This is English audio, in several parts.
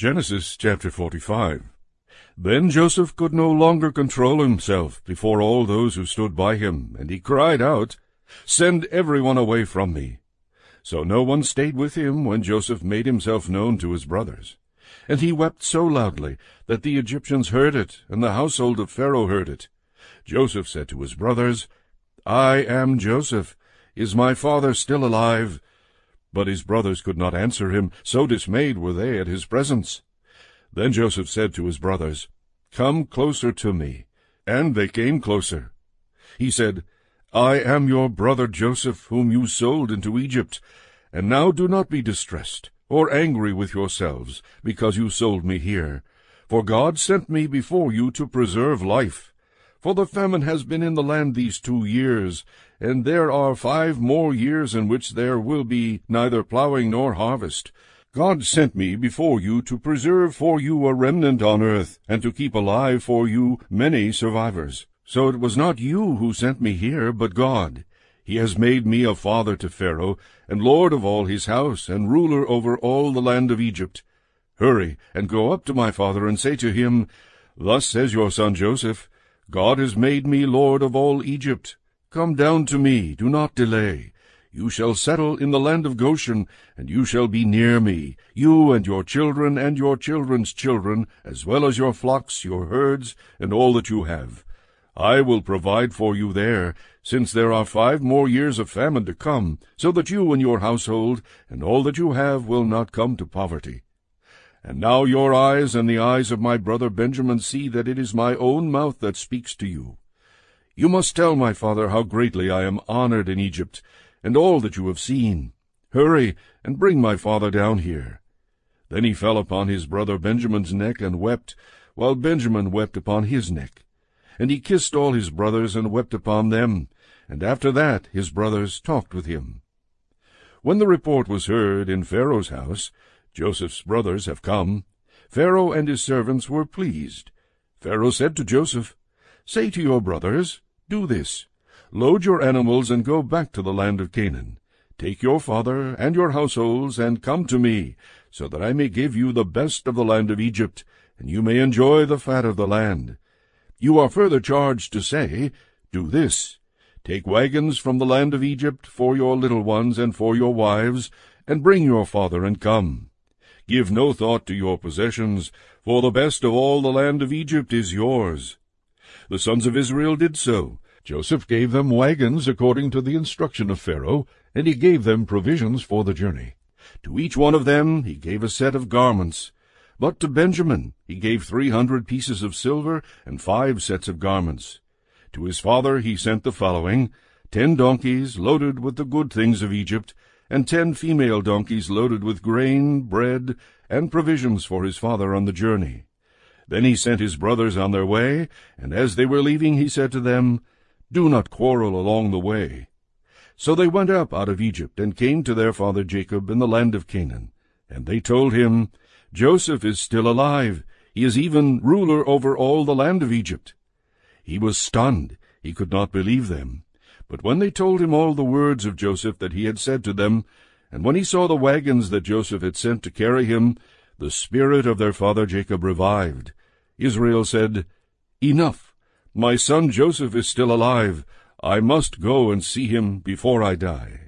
Genesis chapter 45. Then Joseph could no longer control himself before all those who stood by him, and he cried out, "Send everyone away from me." So no one stayed with him when Joseph made himself known to his brothers. And he wept so loudly that the Egyptians heard it, and the household of Pharaoh heard it. Joseph said to his brothers, "I am Joseph. Is my father still alive?" But his brothers could not answer him, so dismayed were they at his presence. Then Joseph said to his brothers, "Come closer to me." And they came closer. He said, "I am your brother Joseph, whom you sold into Egypt. And now do not be distressed, or angry with yourselves, because you sold me here. For God sent me before you to preserve life. For the famine has been in the land these 2 years, and there are 5 more years in which there will be neither plowing nor harvest. God sent me before you to preserve for you a remnant on earth, and to keep alive for you many survivors. So it was not you who sent me here, but God. He has made me a father to Pharaoh, and lord of all his house, and ruler over all the land of Egypt. Hurry, and go up to my father, and say to him, 'Thus says your son Joseph, God has made me lord of all Egypt. Come down to me, do not delay. You shall settle in the land of Goshen, and you shall be near me, you and your children and your children's children, as well as your flocks, your herds, and all that you have. I will provide for you there, since there are 5 more years of famine to come, so that you and your household and all that you have will not come to poverty. And now your eyes and the eyes of my brother Benjamin see that it is my own mouth that speaks to you. You must tell my father how greatly I am honored in Egypt, and all that you have seen. Hurry, and bring my father down here." Then he fell upon his brother Benjamin's neck and wept, while Benjamin wept upon his neck. And he kissed all his brothers and wept upon them, and after that his brothers talked with him. When the report was heard in Pharaoh's house, "Joseph's brothers have come," Pharaoh and his servants were pleased. Pharaoh said to Joseph, "Say to your brothers, do this. Load your animals and go back to the land of Canaan. Take your father and your households and come to me, so that I may give you the best of the land of Egypt, and you may enjoy the fat of the land. You are further charged to say, do this. Take wagons from the land of Egypt for your little ones and for your wives, and bring your father and come. Give no thought to your possessions, for the best of all the land of Egypt is yours." The sons of Israel did so. Joseph gave them wagons according to the instruction of Pharaoh, and he gave them provisions for the journey. To each one of them he gave a set of garments. But to Benjamin he gave 300 pieces of silver and 5 sets of garments. To his father he sent the following: 10 donkeys loaded with the good things of Egypt, and 10 female donkeys loaded with grain, bread, and provisions for his father on the journey. Then he sent his brothers on their way, and as they were leaving he said to them, "Do not quarrel along the way." So they went up out of Egypt, and came to their father Jacob in the land of Canaan. And they told him, "Joseph is still alive. He is even ruler over all the land of Egypt." He was stunned. He could not believe them. But when they told him all the words of Joseph that he had said to them, and when he saw the wagons that Joseph had sent to carry him, the spirit of their father Jacob revived. Israel said, "Enough! My son Joseph is still alive. I must go and see him before I die."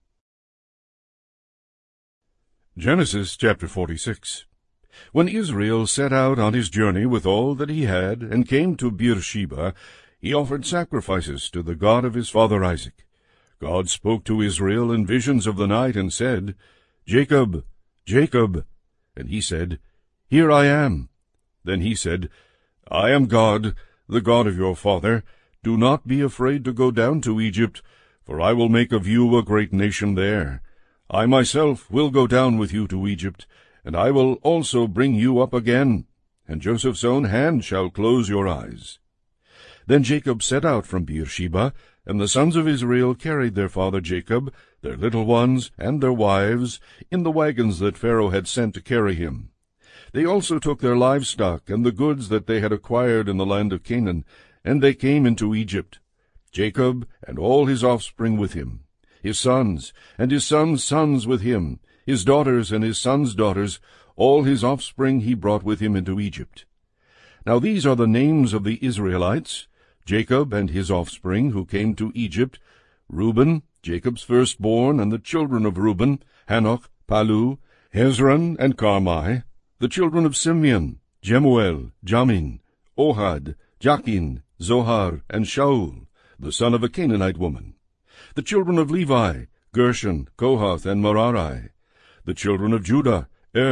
Genesis chapter 46. When Israel set out on his journey with all that he had, and came to Beersheba, he offered sacrifices to the God of his father Isaac. God spoke to Israel in visions of the night, and said, "Jacob, Jacob." And he said, "Here I am." Then he said, "I am God, the God of your father. Do not be afraid to go down to Egypt, for I will make of you a great nation there. I myself will go down with you to Egypt, and I will also bring you up again, and Joseph's own hand shall close your eyes." Then Jacob set out from Beersheba, and the sons of Israel carried their father Jacob, their little ones, and their wives, in the wagons that Pharaoh had sent to carry him. They also took their livestock and the goods that they had acquired in the land of Canaan, and they came into Egypt, Jacob and all his offspring with him, his sons and his sons' sons with him, his daughters and his sons' daughters, All his offspring he brought with him into Egypt. Now these are the names of the Israelites, Jacob and his offspring who came to Egypt: Reuben, Jacob's firstborn, and the children of Reuben, Hanoch, Palu, Hezron, and Carmi; the children of Simeon, Jemuel, Jamin, Ohad, Jachin, Zohar, and Shaul, the son of a Canaanite woman; the children of Levi, Gershon, Kohath, and Merari; the children of Judah,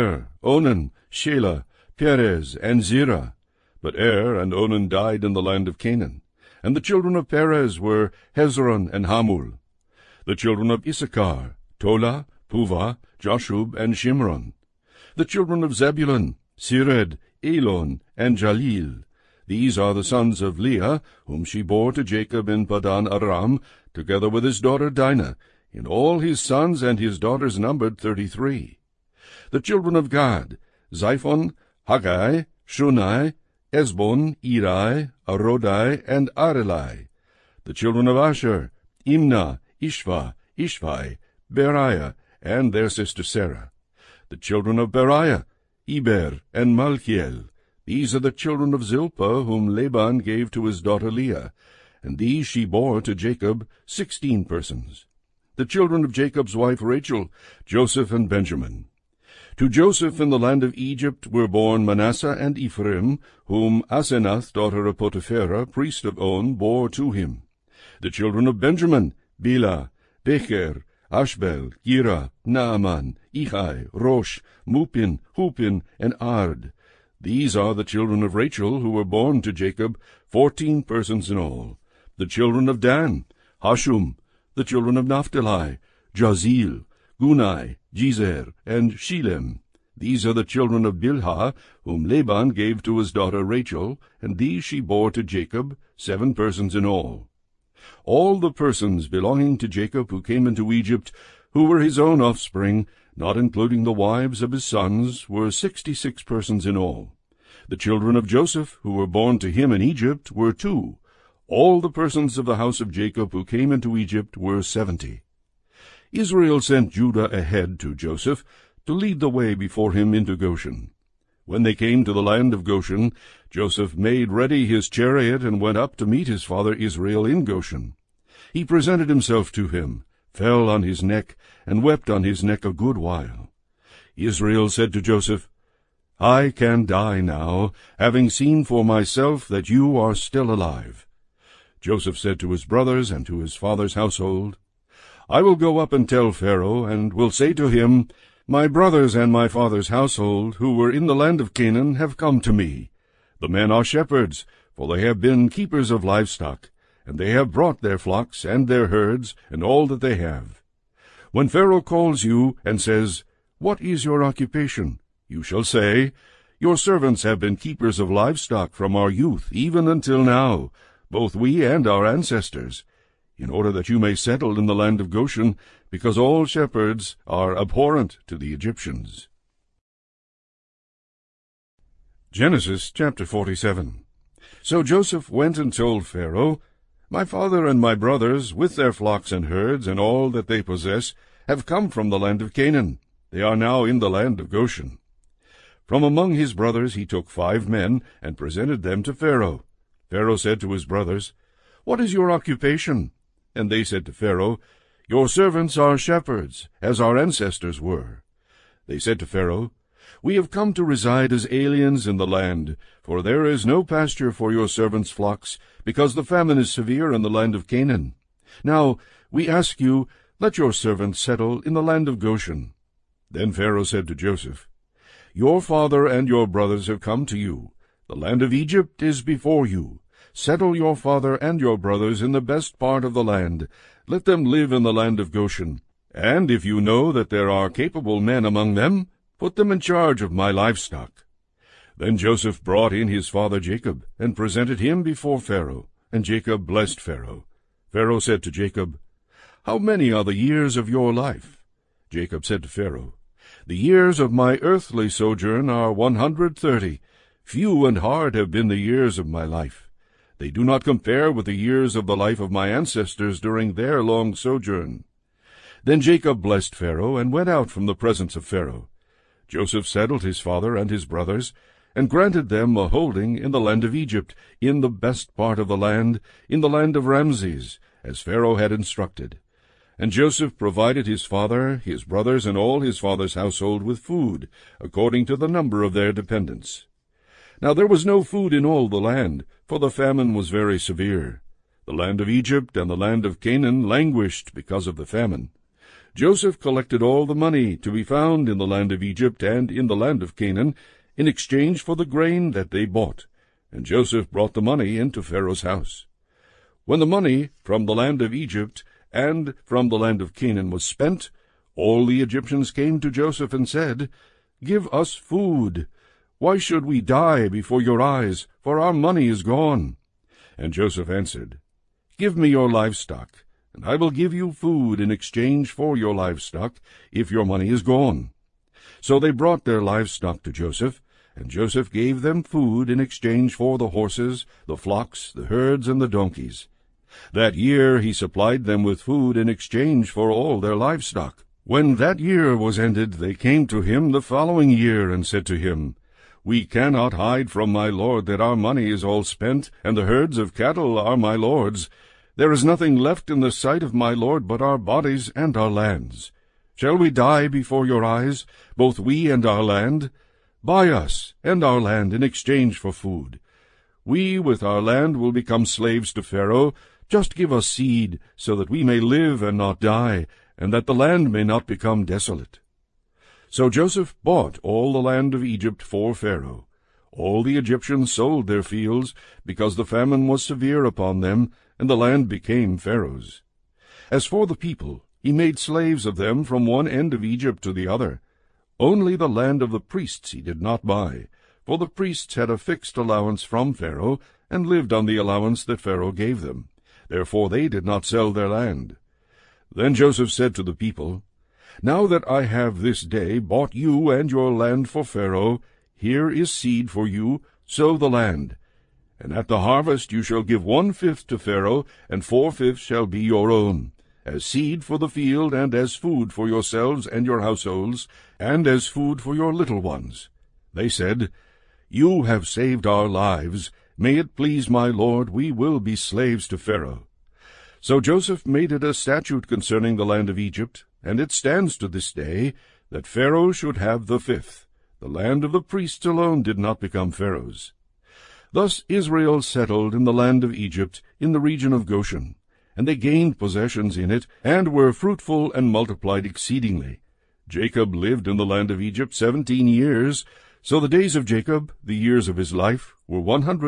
Onan, Shelah, Perez, and Zerah. But and Onan died in the land of Canaan. And the children of Perez were Hezron and Hamul. The children of Issachar, Tola, Puvah, Jashub, and Shimron. The children of Zebulun, Sered, Elon, and Jalil. These are the sons of Leah, whom she bore to Jacob in Padan Aram, together with his daughter Dinah. In all his sons and his daughters numbered 33. The children of Gad, Ziphon, Haggai, Shunai, Esbon, Eri, Arodai, and Arelai. The children of Asher, Imnah, Ishva, Ishvi, Beriah, and their sister Sarah. The children of Beriah, Eber, and Malchiel. These are the children of Zilpah, whom Laban gave to his daughter Leah, and these she bore to Jacob, 16 persons. The children of Jacob's wife Rachel, Joseph and Benjamin. To Joseph in the land of Egypt were born Manasseh and Ephraim, whom Asenath, daughter of Potipherah, priest of On, bore to him. The children of Benjamin, Bela, Becher, Ashbel, Gera, Naaman, Ichai, Rosh, Mupin, Hupin, and Ard. These are the children of Rachel, who were born to Jacob, 14 persons in all. The children of Dan, Hashum. The children of Naphtali, Jazil, Gunai, Jezer, and Shilem. These are the children of Bilhah, whom Laban gave to his daughter Rachel, and these she bore to Jacob, 7 persons in all. All the persons belonging to Jacob who came into Egypt, who were his own offspring, not including the wives of his sons, were 66 persons in all. The children of Joseph, who were born to him in Egypt, were 2. All the persons of the house of Jacob who came into Egypt were 70. Israel sent Judah ahead to Joseph to lead the way before him into Goshen. When they came to the land of Goshen, Joseph made ready his chariot and went up to meet his father Israel in Goshen. He presented himself to him, fell on his neck, and wept on his neck a good while. Israel said to Joseph, I can die now, having seen for myself that you are still alive. Joseph said to his brothers and to his father's household, I will go up and tell Pharaoh, and will say to him, My brothers and my father's household, who were in the land of Canaan, have come to me. The men are shepherds, for they have been keepers of livestock, and they have brought their flocks and their herds, and all that they have. When Pharaoh calls you and says, What is your occupation? You shall say, Your servants have been keepers of livestock from our youth, even until now, both we and our ancestors, in order that you may settle in the land of Goshen, because all shepherds are abhorrent to the Egyptians. Genesis chapter 47. So Joseph went and told Pharaoh, My father and my brothers, with their flocks and herds, and all that they possess, have come from the land of Canaan. They are now in the land of Goshen. From among his brothers he took 5 men, and presented them to Pharaoh. Pharaoh said to his brothers, What is your occupation? And they said to Pharaoh, Your servants are shepherds, as our ancestors were. They said to Pharaoh, We have come to reside as aliens in the land, for there is no pasture for your servants' flocks, because the famine is severe in the land of Canaan. Now, we ask you, let your servants settle in the land of Goshen. Then Pharaoh said to Joseph, Your father and your brothers have come to you. The land of Egypt is before you. Settle your father and your brothers in the best part of the land. Let them live in the land of Goshen. And if you know that there are capable men among them, put them in charge of my livestock. Then Joseph brought in his father Jacob, and presented him before Pharaoh. And Jacob blessed Pharaoh. Pharaoh said to Jacob, How many are the years of your life? Jacob said to Pharaoh, The years of my earthly sojourn are 130. Few and hard have been the years of my life. They do not compare with the years of the life of my ancestors during their long sojourn. Then Jacob blessed Pharaoh, and went out from the presence of Pharaoh. Joseph settled his father and his brothers, and granted them a holding in the land of Egypt, in the best part of the land, in the land of Ramses, as Pharaoh had instructed. And Joseph provided his father, his brothers, and all his father's household with food, according to the number of their dependents. Now there was no food in all the land, for the famine was very severe. The land of Egypt and the land of Canaan languished because of the famine. Joseph collected all the money to be found in the land of Egypt and in the land of Canaan, in exchange for the grain that they bought, and Joseph brought the money into Pharaoh's house. When the money from the land of Egypt and from the land of Canaan was spent, all the Egyptians came to Joseph and said, "Give us food. Why should we die before your eyes? For our money is gone." And Joseph answered, "Give me your livestock, and I will give you food in exchange for your livestock, if your money is gone." So they brought their livestock to Joseph, and Joseph gave them food in exchange for the horses, the flocks, the herds, and the donkeys. That year he supplied them with food in exchange for all their livestock. When that year was ended, they came to him the following year and said to him, "We cannot hide from my lord that our money is all spent, and the herds of cattle are my lord's. There is nothing left in the sight of my lord but our bodies and our lands. Shall we die before your eyes, both we and our land? Buy us and our land in exchange for food. We with our land will become slaves to Pharaoh. Just give us seed, so that we may live and not die, and that the land may not become desolate." So Joseph bought all the land of Egypt for Pharaoh. All the Egyptians sold their fields, because the famine was severe upon them, and the land became Pharaoh's. As for the people, he made slaves of them from one end of Egypt to the other. Only the land of the priests he did not buy, for the priests had a fixed allowance from Pharaoh, and lived on the allowance that Pharaoh gave them. Therefore they did not sell their land. Then Joseph said to the people, "Now that I have this day bought you and your land for Pharaoh, here is seed for you, sow the land. And at the harvest you shall give 1/5 to Pharaoh, and 4/5 shall be your own, as seed for the field, and as food for yourselves and your households, and as food for your little ones." They said, "You have saved our lives. May it please my lord, we will be slaves to Pharaoh." So Joseph made it a statute concerning the land of Egypt, and it stands to this day, that Pharaoh should have the 5th. The land of the priests alone did not become Pharaoh's. Thus Israel settled in the land of Egypt, in the region of Goshen, and they gained possessions in it, and were fruitful and multiplied exceedingly. Jacob lived in the land of Egypt 17 years, so the days of Jacob, the years of his life, were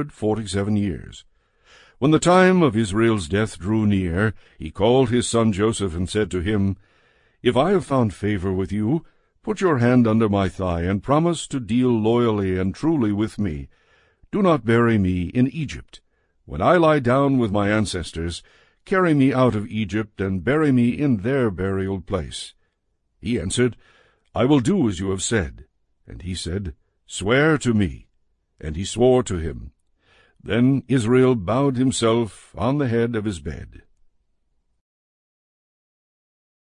147 years. When the time of Israel's death drew near, he called his son Joseph and said to him, "If I have found favor with you, put your hand under my thigh, and promise to deal loyally and truly with me. Do not bury me in Egypt. When I lie down with my ancestors, carry me out of Egypt, and bury me in their burial place." He answered, "I will do as you have said." And he said, "Swear to me." And he swore to him. Then Israel bowed himself on the head of his bed.